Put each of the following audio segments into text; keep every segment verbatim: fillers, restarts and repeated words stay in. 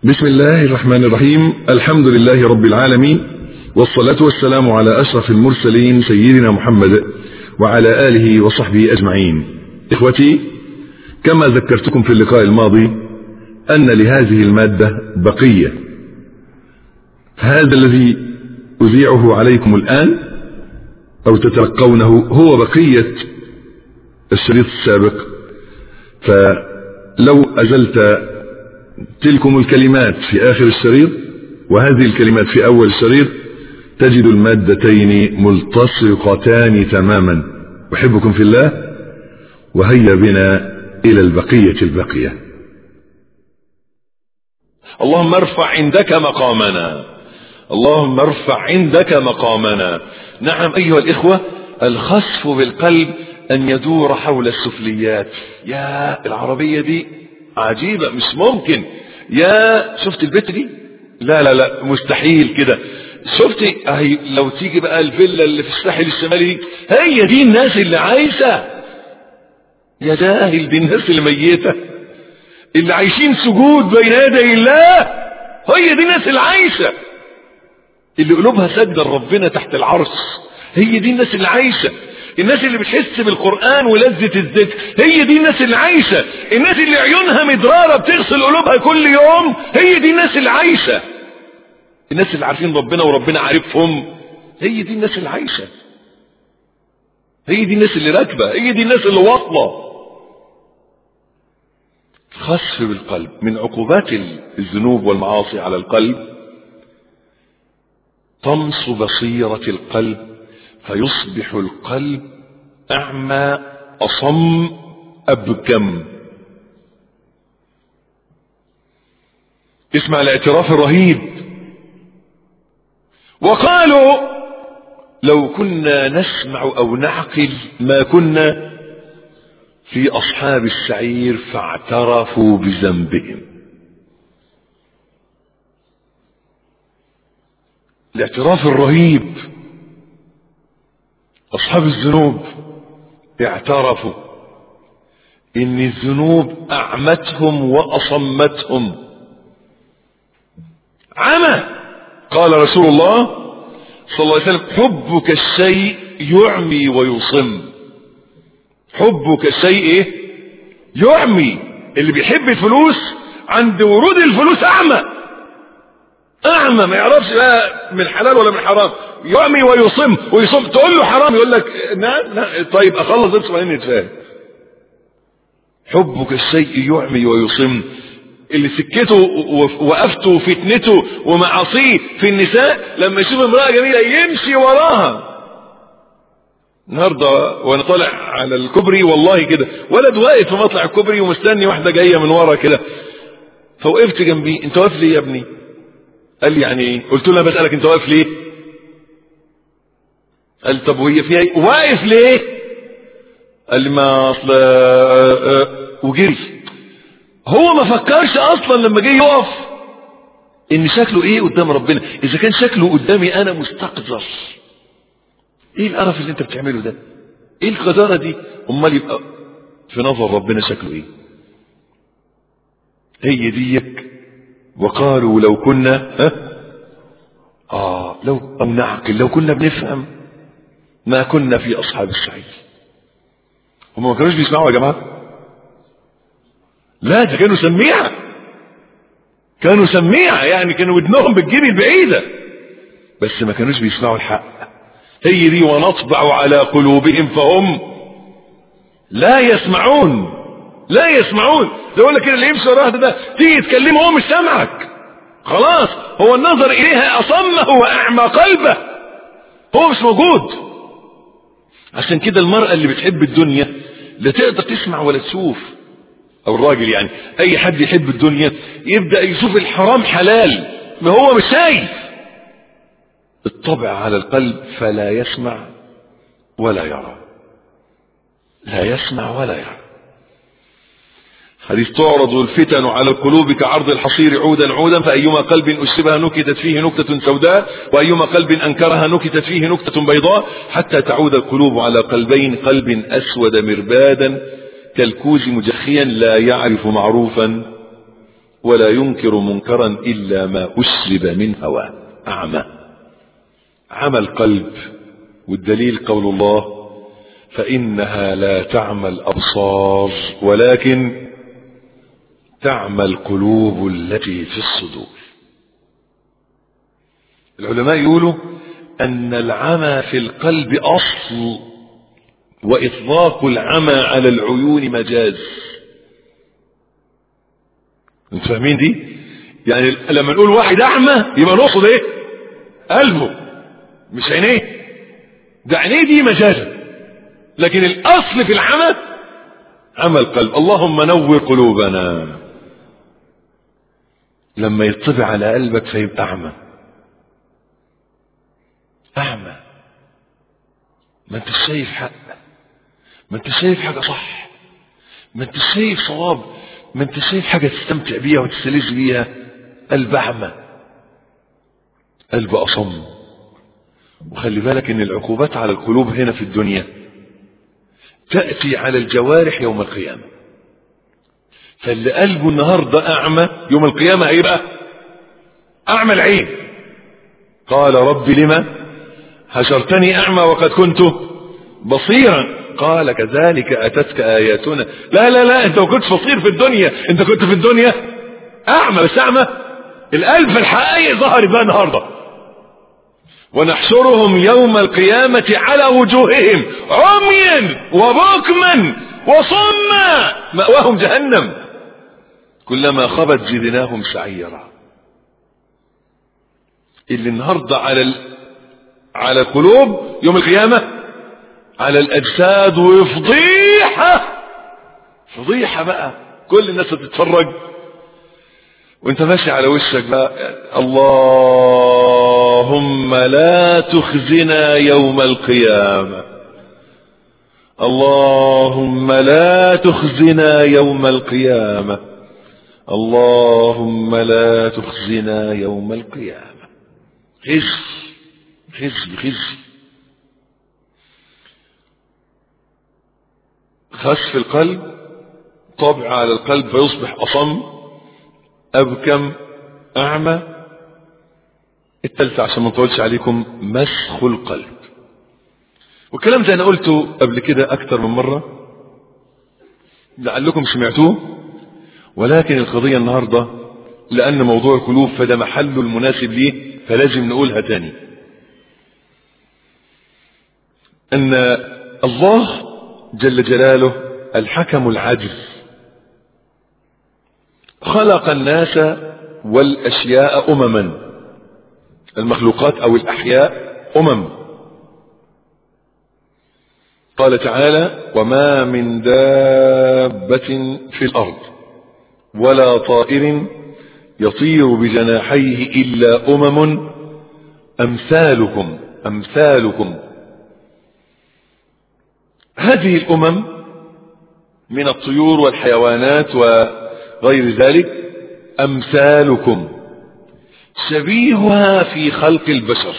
بسم الله الرحمن الرحيم. الحمد لله رب العالمين، والصلاة والسلام على أشرف المرسلين سيدنا محمد وعلى آله وصحبه أجمعين. إخوتي، كما ذكرتكم في اللقاء الماضي أن لهذه المادة بقية. هذا الذي أذيعه عليكم الآن أو تتلقونه هو بقية الشريط السابق، فلو أزلت تلكم الكلمات في آخر الشريط وهذه الكلمات في أول الشريط تجد المادتين ملتصقتان تماما. أحبكم في الله، وهيا بنا إلى البقية البقية. اللهم ارفع عندك مقامنا، اللهم ارفع عندك مقامنا. نعم أيها الإخوة، الخسف بالقلب أن يدور حول السفليات. يا العربية دي عجيبة، مش ممكن. يا شفت البيت دي؟ لا لا لا مستحيل كده. شفتي اهي لو تيجي بقى الفيلا اللي في الساحل الشمالي، هي دي الناس اللي عايشة. يا جاهل، دي الناس اللي ميتة اللي عايشين سجود بين يدي الله. هي دي الناس اللي عايشة، اللي قلوبها سجدة لربنا تحت العرش. هي دي الناس اللي عايشة، الناس اللي بتحس بالقرآن ولذة الذكر. هي دي الناس اللي عايشة، الناس اللي عيونها مدرارة بتغسل قلوبها كل يوم. هي دي الناس اللي عايشة، الناس اللي عارفين ربنا وربنا عارفهم. هي دي الناس اللي عايشة، هي دي الناس اللي راكبة، هي دي الناس اللي واصلة. خسف بالقلب من عقوبات الذنوب والمعاصي على القلب طمس بصيرة القلب، فيصبح القلب أعمى أصم أبكم. اسمع الاعتراف الرهيب. وقالوا لو كنا نسمع أو نعقل ما كنا في أصحاب السعير، فاعترفوا بذنبهم. الاعتراف الرهيب. أصحاب الذنوب اعترفوا إن الذنوب أعمتهم وأصمتهم. عمى. قال رسول الله صلى الله عليه وسلم: حبك الشيء يعمي ويصم. حبك الشيء ايه؟ يعمي. اللي بيحب الفلوس عند ورود الفلوس أعمى، أعمى ما يعرفش بقى من حلال ولا من حرام. يعمي ويصم. ويصم تقول له حرام يقول لك نعم نعم. طيب أخلص بس وبعدين نتفاهم. حبك الشيء يعمي ويصم. اللي سكته وقفته وفتنته ومعاصيه في النساء لما يشوف امرأة جميلة يمشي وراها. النهارده وانا طالع على الكوبري والله كده ولد واقف في مطلع الكوبري ومستني واحدة جاية من ورا كده، فوقفت جنبي. انت واقف ليه يا ابني؟ قال لي يعني ايه؟ قلت له انا بسألك انت واقف ليه؟ قال طب وهي فيها ايه؟ واقف ليه؟ قال لي ما اصل وجري. هو ما فكرش اصلا لما جه يقف ان شكله ايه قدام ربنا. اذا كان شكله قدامي انا مستقذر، ايه القرف اللي انت بتعمله ده؟ ايه القذارة دي؟ امال يبقى في نظر ربنا شكله ايه؟ هي ديك. وقالوا لو كنا ها اه لو نعقل، لو كنا بنفهم ما كنا في اصحاب السعير. هم ما كانوش بيسمعوا يا جماعه؟ لا، ده كانوا سميعة، كانوا سميعة، يعني كانوا ودنهم بتجيب البعيدة، بس ما كانوش بيسمعوا الحق. هي دي. ونطبع على قلوبهم فهم لا يسمعون. لا يسمعون. ده يقول لك اللي يمشي وراه ده تيجي تكلمه هو مش سامعك. خلاص، هو النظر اليها اصمه واعمى قلبه، هو مش موجود. عشان كده المرأة اللي بتحب الدنيا لا تقدر تسمع ولا تشوف، او الراجل يعني اي حد يحب الدنيا يبدأ يشوف الحرام حلال، ما هو مش شايف. الطبع على القلب فلا يسمع ولا يرى. لا يسمع ولا يرى. حديث: تعرض الفتن على القلوب كعرض الحصير عودا عودا، فأيما قلب أشربها نكتت فيه نكتة سوداء، وأيما قلب أنكرها نكتت فيه نكتة بيضاء، حتى تعود القلوب على قلبين: قلب أسود مربادا كالكوز مجخيا لا يعرف معروفا ولا ينكر منكرا إلا ما أسلب من هواه. أعمى، عمى القلب، والدليل قول الله فإنها لا تعمى الأبصار ولكن تعمى القلوب التي في الصدور. العلماء يقولوا أن العمى في القلب أصل، وإطلاق العمى على العيون مجاز. انتوا فاهمين دي؟ يعني لما نقول واحد أعمى يبقى نقصد ايه؟ قلبه مش عينيه. ده عينيه دي مجازا، لكن الأصل في العمى عمى القلب. اللهم نور قلوبنا. لما يطبع على قلبك فيبقى أعمى. أعمى، ما انت شايف حق، ما انت شايف حاجة صح، ما انت شايف صواب، ما انت شايف حاجة تستمتع بيها وتستلذ بيها. قلب أعمى، قلب أصم. وخلي بالك ان العقوبات على القلوب هنا في الدنيا تأتي على الجوارح يوم القيامة. فاللي قلبه النهاردة أعمى يوم القيامة هيبقى أعمى العين. قال رب لما حشرتني أعمى وقد كنت بصيرا؟ قال كذلك أتتك آياتنا. لا لا لا، انت ما كنتش بصير في الدنيا، انت كنت في الدنيا أعمى، بس أعمى القلب. في الحقائق ظهرت بقى النهاردة. ونحشرهم يوم القيامة على وجوههم عميا وبكما وصما مأواهم جهنم كلما خبت زدناهم سعيرا. اللي النهاردة على ال... على القلوب يوم القيامة على الأجساد، وفضيحة فضيحة بقى. كل الناس تتفرج وانت ماشي على وشك بقى اللهم لا تخزنا يوم القيامة، اللهم لا تخزنا يوم القيامة، اللهم لا تخزنا يوم القيامة. خزي خزي خزي. خسف القلب طبع على القلب فيصبح أصم أبكم أعمى. الثالثة عشان ما نطولش عليكم مسخ القلب. والكلام ده أنا قلته قبل كده أكتر من مرة لعلكم سمعتوه، ولكن القضية النهاردة لأن موضوع القلوب فده محله المناسب ليه، فلازم نقولها تاني. أن الله جل جلاله الحكم العدل خلق الناس والأشياء أمما، المخلوقات أو الأحياء أمم. قال تعالى وما من دابة في الأرض ولا طائر يطير بجناحيه إلا أمم أمثالكم أمثالكم. هذه الأمم من الطيور والحيوانات وغير ذلك أمثالكم شبيهها في خلق البشر.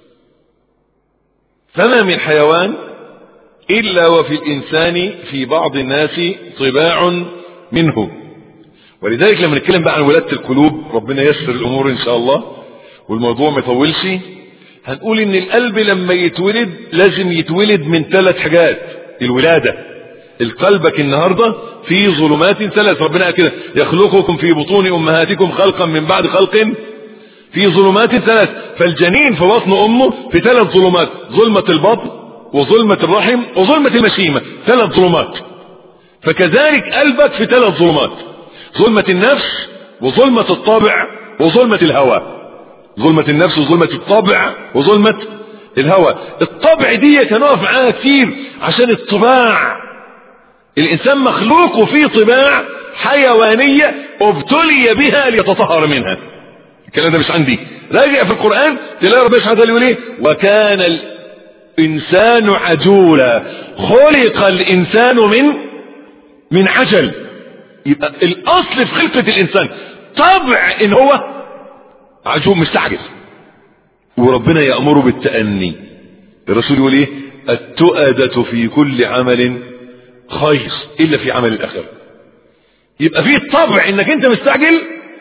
فما من حيوان إلا وفي الإنسان في بعض الناس طباع منه. ولذلك لما نتكلم بقى عن ولادة القلوب، ربنا يسر الأمور إن شاء الله والموضوع ما يطولش، هنقول إن القلب لما يتولد لازم يتولد من ثلاث حاجات. الولادة، القلبك النهاردة في ظلمات ثلاث، ربنا قال كده يخلقكم في بطون أمهاتكم خلقا من بعد خلق في ظلمات ثلاث. فالجنين في بطن أمه في ثلاث ظلمات، ظلمة البطن وظلمة الرحم وظلمة المشيمة، ثلاث ظلمات. فكذلك قلبك في ثلاث ظلمات، ظلمة النفس وظلمة الطابع وظلمة الهوى. ظلمة النفس وظلمة الطابع وظلمة الهوى. الطبع دي هنقف معاها كتير عشان الطباع. الإنسان مخلوق فيه طباع حيوانية ابتلي بها ليتطهر منها. الكلام ده مش عندي، راجع في القرآن تلاقي ربنا سبحانه وتعالى يقول ايه وكان الإنسان عجولا، خلق الإنسان من من عجل. يبقى الأصل في خلقة الإنسان طبع إن هو عجول مستعجل، وربنا يأمره بالتأني. الرسول يقول ايه التؤدة في كل عمل خير إلا في عمل الآخرة. يبقى فيه الطبع إنك أنت مستعجل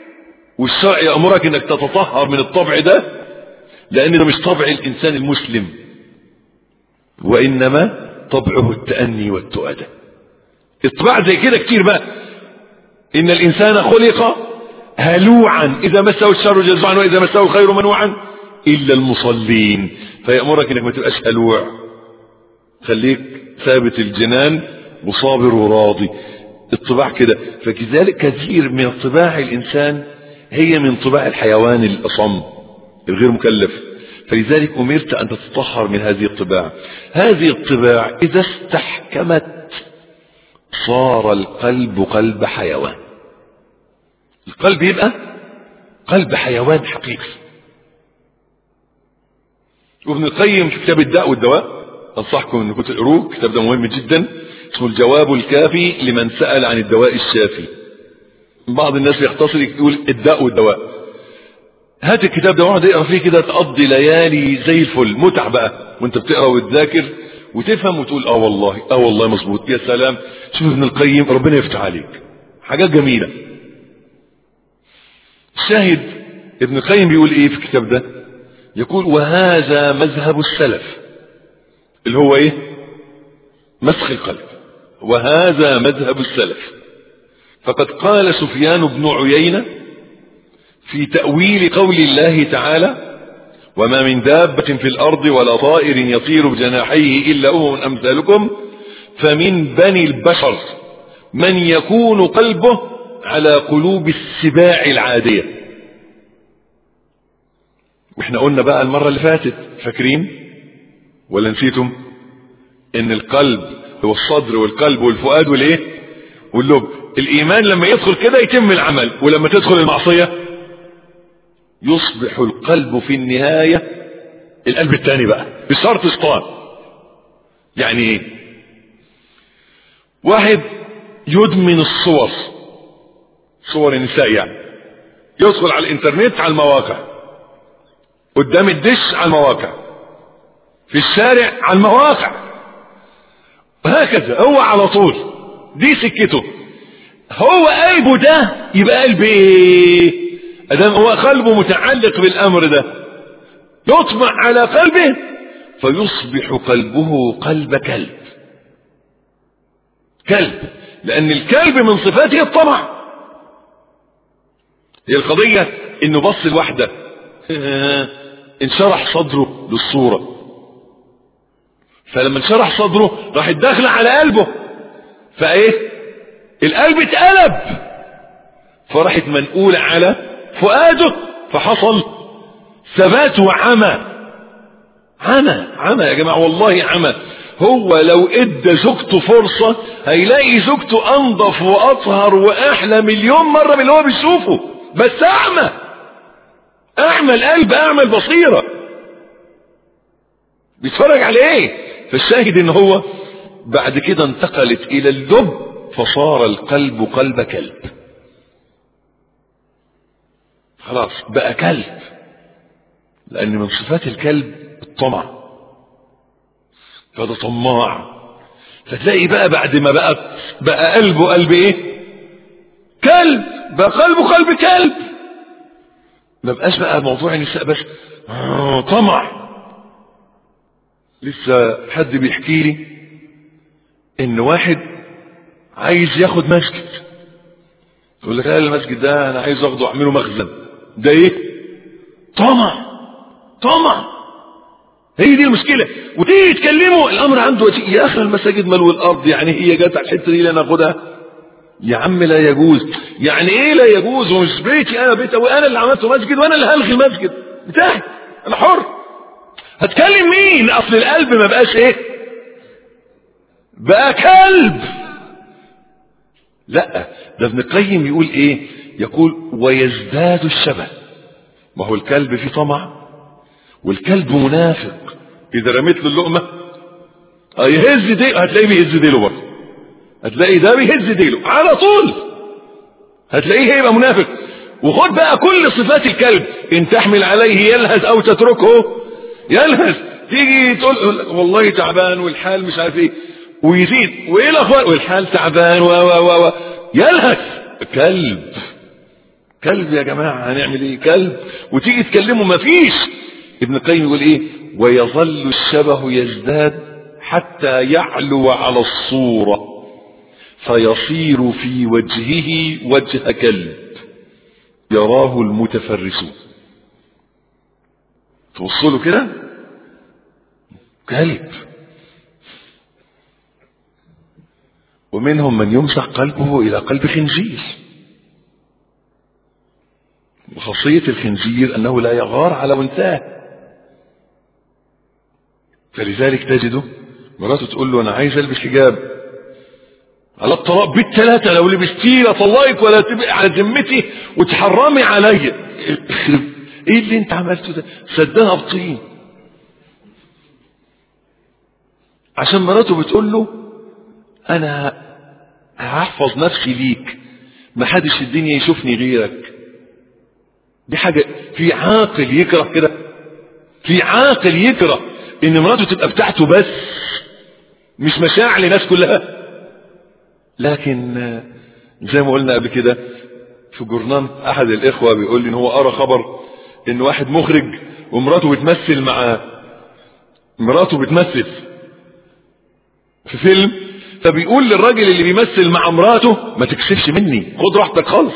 والشرع يأمرك انك تتطهر من الطبع ده، لان ده مش طبع الانسان المسلم، وانما طبعه التأني والتؤدة. الطباع زي كده كتير بقى. ان الانسان خلق هلوعا اذا مسه الشر جزوعا واذا مسه الخير منوعا الا المصلين، فيأمرك انك ما تبقاش هلوع، خليك ثابت الجنان وصابر وراضي. الطباع كده. فكذلك كثير من طباع الانسان هي من طباع الحيوان الأصم الغير مكلف، فلذلك أمرت أن تتطهر من هذه الطباع. هذه الطباع إذا استحكمت صار القلب قلب حيوان. القلب يبقى قلب حيوان حقيقي. وابن القيم في كتاب الداء والدواء، أنصحكم أنكم تقروه، كتاب ده مهم جدا، اسمه الجواب الكافي لمن سأل عن الدواء الشافي. بعض الناس يختصر يقول الداء والدواء. هات الكتاب ده واقعد اقرا فيه كده، تقضي ليالي زي الفل، متع بقى وانت بتقرا وتذاكر وتفهم وتقول اه والله اه والله مظبوط، يا سلام. شوف ابن القيم ربنا يفتح عليك، حاجات جميله. الشاهد ابن القيم بيقول ايه في الكتاب ده؟ يقول وهذا مذهب السلف اللي هو ايه؟ مسخ القلب. وهذا مذهب السلف. فقد قال سفيان بن عيينة في تأويل قول الله تعالى وما من دابة في الأرض ولا طائر يطير بجناحيه إلا أمم أمثالكم فمن بني البشر من يكون قلبه على قلوب السباع العادية. واحنا قلنا بقى المرة اللي فاتت، فاكرين ولا نسيتم؟ ان القلب هو الصدر والقلب والفؤاد والايه واللب. الايمان لما يدخل كده يتم العمل، ولما تدخل المعصية يصبح القلب في النهاية القلب الثاني بقى بشرط اسطان. يعني ايه؟ واحد يدمن الصور، صور النساء يعني، يدخل على الانترنت، على المواقع، قدام الدش على المواقع، في الشارع على المواقع، وهكذا هو على طول، دي سكته. هو قلبه ده يبقى قلب ايه؟ ادام هو قلبه متعلق بالامر ده يطمع على قلبه فيصبح قلبه قلب كلب. كلب، لان الكلب من صفاته الطمع. هي القضية انه بص الواحدة انشرح صدره للصورة، فلما انشرح صدره راح الداخل على قلبه، فايه القلب اتقلب، فراحت منقولة على فؤاده، فحصل ثبات وعمى. عمى عمى يا جماعة، والله عمى. هو لو ادى زوجته فرصة هيلاقي زوجته انضف واطهر واحلى مليون مرة من اللي هو بيشوفه، بس اعمى. اعمى القلب، اعمى البصيرة، بيتفرج على ايه؟ فالشاهد ان هو بعد كده انتقلت الى اللب، فصار القلب قلب كلب. خلاص بقى كلب، لان من صفات الكلب الطمع، فده طماع. فتلاقي بقى بعد ما بقى بقى قلبه قلب ايه؟ كلب. بقى قلبه قلب كلب، ما بقاش بقى موضوع النساء بس، آه طمع. لسه حد بيحكي لي ان واحد عايز ياخد مسجد، يقول لك لا المسجد ده انا عايز اخده اعمله مخزن. ده ايه؟ طمع. طمع، هي دي المشكلة. وتيجي تكلمه الامر عنده يا اخي المساجد ملو الارض، يعني هي جت على الحته دي اللي انا اخدها؟ يا عم لا يجوز. يعني ايه لا يجوز؟ ومش بيتي انا، بيتي وانا اللي عملته مسجد وانا اللي هلغي المسجد بتاعي، انا حر. هتكلم مين؟ اصل القلب ما بقاش ايه؟ بقى كلب. لا، ده ابن القيم يقول ايه؟ يقول ويزداد الشبه. ما هو الكلب فيه طمع، والكلب منافق. اذا رميت له اللقمه هيهز ديله، هتلاقيه بيهز ديله برضه، هتلاقي ده بيهز ديله على طول، هتلاقيه هيبقى منافق. وخد بقى كل صفات الكلب، ان تحمل عليه يلهث او تتركه يلهث. تيجي تقول والله تعبان والحال مش عارف ايه، ويزيد وايه الاخبار والحال تعبان و و و يلهث. كلب كلب يا جماعة، هنعمل ايه؟ كلب. وتيجي تكلمه مفيش. ابن القيم يقول ايه؟ ويظل الشبه يزداد حتى يعلو على الصورة فيصير في وجهه وجه كلب يراه المتفرسون. توصله كده كلب. ومنهم من يمسح قلبه الى قلب خنزير، وخاصية الخنزير انه لا يغار على انثاه، فلذلك تجده مراته تقول له انا عايز البس حجاب على الطلاق بالثلاثة، لو لبستيه لطلقك ولا تبقى على ذمتي وتحرمي عليا. ايه اللي انت عملته ده؟ سدها بطين. عشان مراته بتقول له انا هحفظ نفسي ليك، ما حدش في الدنيا يشوفني غيرك. دي حاجة في عاقل يكره كده؟ في عاقل يكره ان مراته تبقى بتاعته بس، مش مشاعر لناس كلها؟ لكن زي ما قلنا قبل كده في جورنان، احد الاخوة بيقول لي ان هو قرأ خبر ان واحد مخرج ومراته بتمثل معاه، مراته بتمثل في فيلم، فبيقول للراجل اللي بيمثل مع مراته ما تكسفش مني، خد راحتك خالص.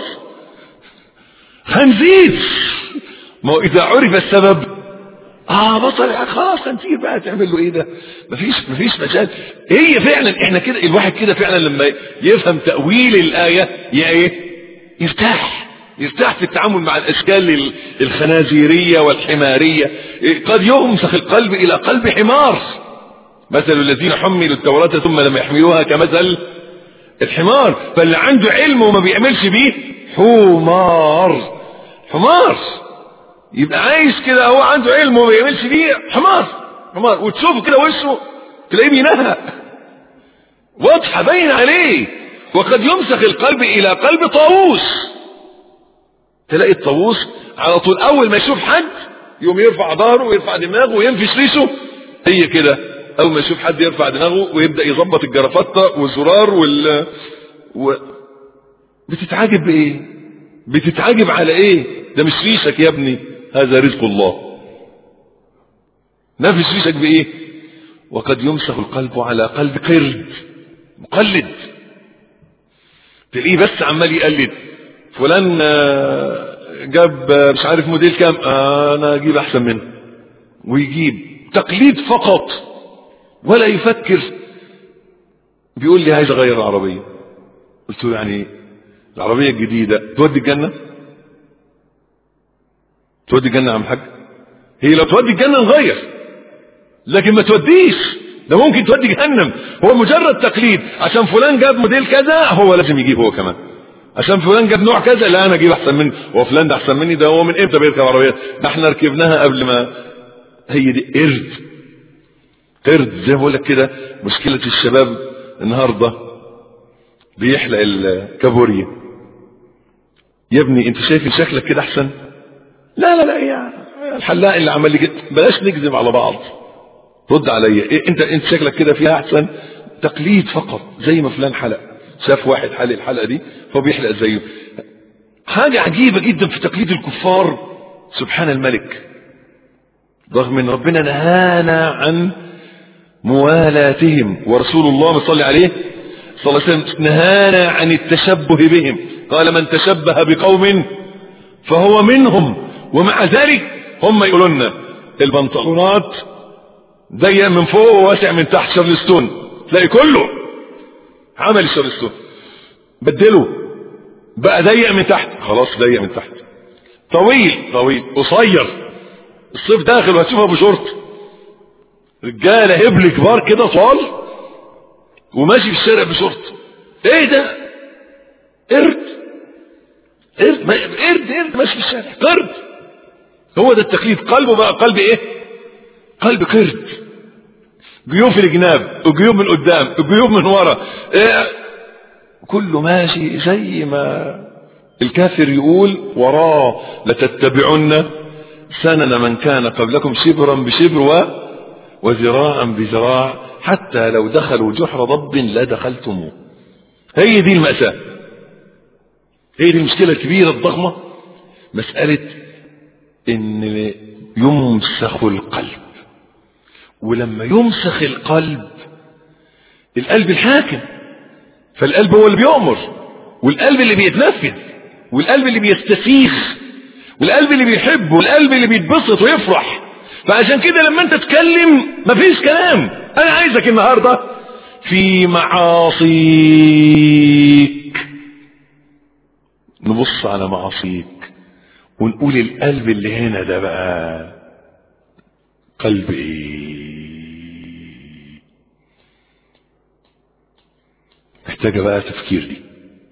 خنزير. ما هو اذا عرف السبب اه بطل خلاص خنزير بقى، تعمل له ايه ده؟ مفيش مفيش مجال. هي فعلا احنا كده، الواحد كده فعلا لما يفهم تأويل الآية ايه يرتاح، يرتاح في التعامل مع الاشكال الخنازيرية والحمارية. قد يمسخ القلب الى قلب حمار، مثل الذين حملوا التوراة ثم لم يحملوها كمثل الحمار. فاللي عنده علم وما بيعملش بيه حمار. حمار يبقى عايش كده، هو عنده علم وما بيعملش بيه حمار. حمار وتشوفه كده وشه تلاقيه بينهق، واضحة باين عليه. وقد يمسخ القلب الى قلب طاووس، تلاقي الطاووس على طول اول ما يشوف حد يقوم يرفع ظهره ويرفع دماغه وينفش ريشه. هي كده اول ما يشوف حد يرفع دماغه ويبدأ يظبط الجرافطة والزرار وال و... بتتعاجب بايه؟ بتتعاجب على ايه؟ ده مش ريشك يا ابني، هذا رزق الله. نفس ريشك بايه؟ وقد يمسخ القلب على قلب قرد مقلد، تلاقيه بس عمال يقلد. فلان جاب مش عارف موديل كام، انا اجيب احسن منه، ويجيب تقليد فقط ولا يفكر. بيقول لي عايز اغير العربية. قلت له يعني العربية الجديدة تودي الجنة؟ تودي الجنة يا عم حاج؟ هي لو تودي الجنة نغير، لكن ما توديش، ده ممكن تودي جهنم. هو مجرد تقليد، عشان فلان جاب موديل كذا هو لازم يجيب هو كمان، عشان فلان جاب نوع كذا لا انا اجيب احسن منه، وفلان ده احسن مني. ده هو من امتى بيركب عربيات؟ ده احنا ركبناها قبل ما. هي دي قرد. قرد زي ما بقول لك كده. مشكلة الشباب النهارده بيحلق الكابوريا. يا ابني انت شايف شكلك كده احسن؟ لا لا لا يا الحلاق اللي عمل لي كده. بلاش نكذب على بعض، رد عليا. إيه انت انت شكلك كده فيها احسن؟ تقليد فقط، زي ما فلان حلق، شاف واحد حلق الحلقه دي فهو بيحلق زيه. حاجه عجيبه جدا في تقليد الكفار. سبحان الملك، رغم ان ربنا نهانا عن موالاتهم، ورسول الله صلى عليه صلى الله عليه وسلم نهانا عن التشبه بهم، قال من تشبه بقوم فهو منهم. ومع ذلك هم يقولون البنطلونات ضيق من فوق وواسع من تحت، شارلستون، تلاقي كله عمل شارلستون، بدله بقى ضيق من تحت، خلاص ضيق من تحت، طويل طويل، قصير، الصيف داخل وهتشوفها بشورت، رجاله هبل كبار كده طوال وماشي في الشارع بشورت. ايه ده؟ قرد قرد قرد قرد ماشي في الشارع، قرد. هو ده التقليد. قلبه بقى قلب ايه؟ قلب قرد. جيوب في الجناب وجيوب من قدام وجيوب من ورا، إيه؟ كله ماشي زي ما الكافر يقول وراه لتتبعن سنن من كان قبلكم شبرا بشبر وذراعا بذراع حتى لو دخلوا جحر ضب لا دخلتموه. هي دي المأساة، هي دي المشكلة الكبيرة الضخمة مسألة ان يمسخ القلب، ولما يمسخ القلب، القلب الحاكم، فالقلب هو اللي بيؤمر، والقلب اللي بيتنفذ، والقلب اللي بيستسيخ، والقلب اللي بيحب، والقلب اللي بيتبسط ويفرح. فعشان كده لما انت تتكلم مفيش كلام. انا عايزك النهاردة في معاصيك نبص على معاصيك ونقول القلب اللي هنا ده بقى قلب ايه؟ محتاجة بقى تفكير دي،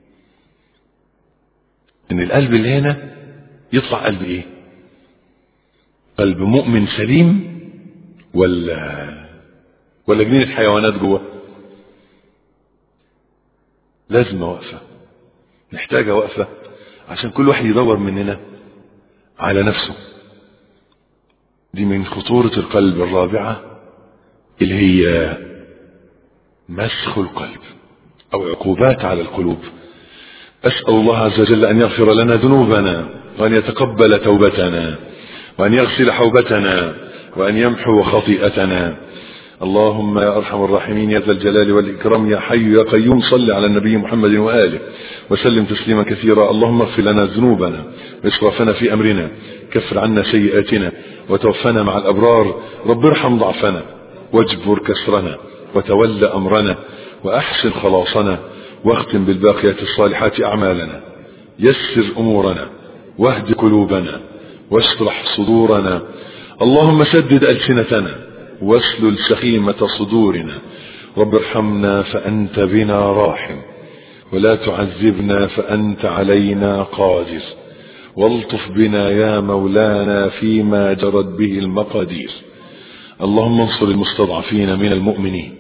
ان القلب اللي هنا يطلع قلب ايه؟ قلب مؤمن سليم ولا ولا جنينة حيوانات جوه؟ لازم وقفة، محتاجة وقفة، عشان كل واحد يدور مننا على نفسه. دي من خطورة القلب الرابعة اللي هي مسخ القلب او عقوبات على القلوب. اسأل الله عز وجل ان يغفر لنا ذنوبنا، وان يتقبل توبتنا، وان يغسل حوبتنا، وان يمحو خطيئتنا. اللهم يا ارحم الراحمين يا ذا الجلال والاكرام يا حي يا قيوم، صل على النبي محمد واله وسلم تسليما كثيرا. اللهم اغفر لنا ذنوبنا واسرافنا في امرنا، كفر عنا سيئاتنا، وتوفنا مع الابرار. رب ارحم ضعفنا واجبر كسرنا، وتول امرنا، واحسن خلاصنا، واختم بالباقيات الصالحات اعمالنا. يسر امورنا، واهد قلوبنا، واشرح صدورنا. اللهم سدد السنتنا، واسلل سخيمة صدورنا. رب ارحمنا فأنت بنا راحم، ولا تعذبنا فأنت علينا قادر. والطف بنا يا مولانا فيما جرت به المقادير. اللهم انصر المستضعفين من المؤمنين.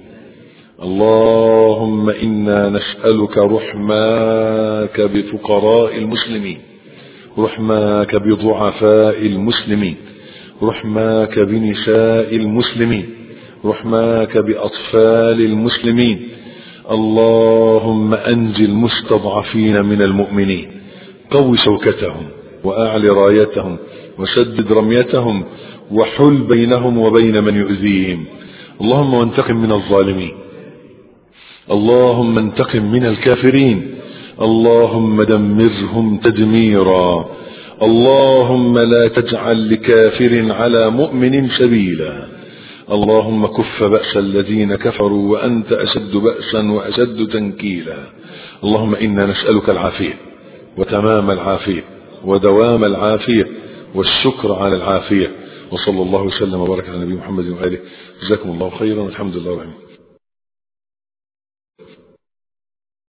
اللهم إنا نسألك رحماك بفقراء المسلمين، رحماك بضعفاء المسلمين، رحماك بنساء المسلمين، رحماك بأطفال المسلمين. اللهم أنجي المستضعفين من المؤمنين، قو شوكتهم، وأعل رايتهم، وسدد رميتهم، وحل بينهم وبين من يؤذيهم. اللهم وانتقم من الظالمين، اللهم انتقم من الكافرين، اللهم دمرهم تدميرا. اللهم لا تجعل لكافر على مؤمن سبيلا. اللهم كف بأس الذين كفروا وأنت أشد بأسا وأشد تنكيلا. اللهم إنا نسألك العافية، وتمام العافية، ودوام العافية، والشكر على العافية. وصلى الله وسلم وبارك على نبي محمد وآله. جزاكم الله خيرا، والحمد لله رب العالمين.